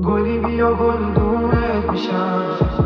گلی بیا گلدونت میشم،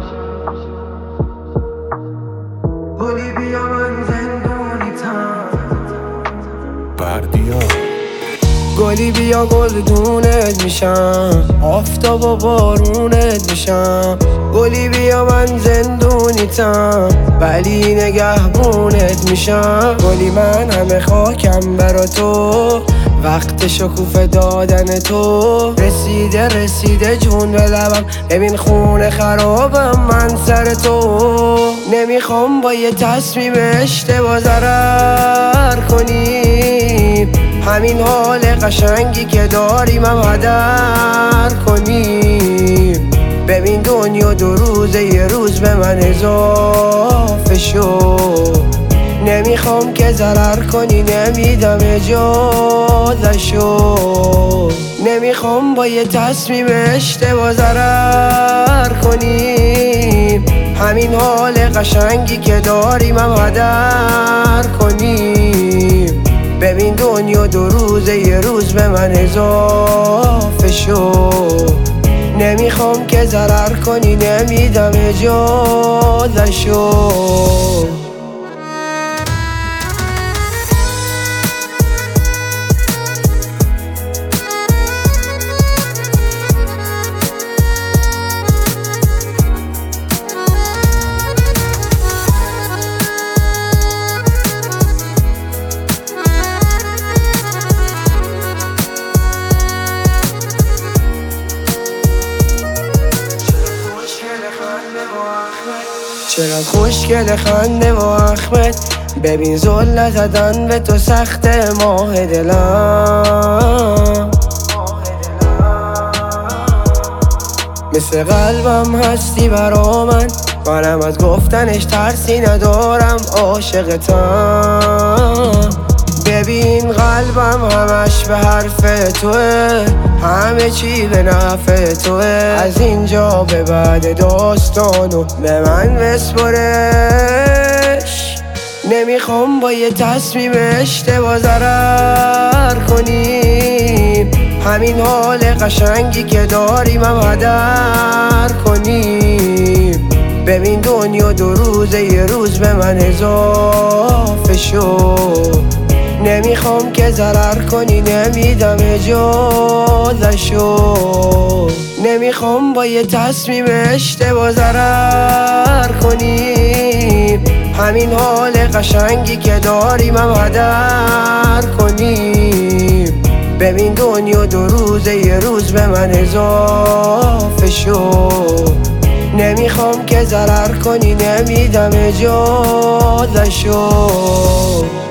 گلی بیا من زندونیتم. بردیا گلی بیا گلدونت میشم، آفتاب و بارونت میشم. گلی بیا من زندونیتم، ولی نگهبونت میشم. گلی من همه خاکم برا تو، وقت شکوفه دادن تو. رسیده جون به لبم، ببین خونه خرابم من سر تو. نمیخوام با یه تصمیم اشتباه ضرر کنیم، همین حال قشنگی که داریم هم هدر کنیم. ببین دنیا دو روزه، یه روز به من اضافه شو. نمیخوام که ضرر کنی، نمیدم اجازه‌شو. نمیخوام با یه تصمیم اشتباه ضرر کنیم، همین حال قشنگی که داریم هم هدر کنیم. ببین دنیا دو روزه، یه روز به من اضافه شو. نمیخوام که ضرر کنی، نمیدم اجازه‌شو. چقدر خوشگل خنده و احمد، ببین زل زدن به تو سخته ماه دلم. مثل قلبم هستی برا منم از گفتنش ترسی ندارم، عاشقتم. ببین قلبم همش به حرف توه، همه چی به نفع توه. از اینجا به بعد داستانو به من بسپرش. نمیخوام با یه تصمیم اشتباه ضرر کنیم، همین حال قشنگی که داریم هم هدر کنیم. ببین دنیا دو روزه، یه روز به من اضافه شو. نمیخوام که ضرر کنی، نمیدم اجازه‌شو. نمیخوام با یه تصمیم اشتباه ضرر کنیم، همین حال قشنگی که داریم هم هدر کنیم. ببین دنیا دو روزه، یه روز به من اضافه شو. نمیخوام که ضرر کنی، نمیدم اجازه‌شو.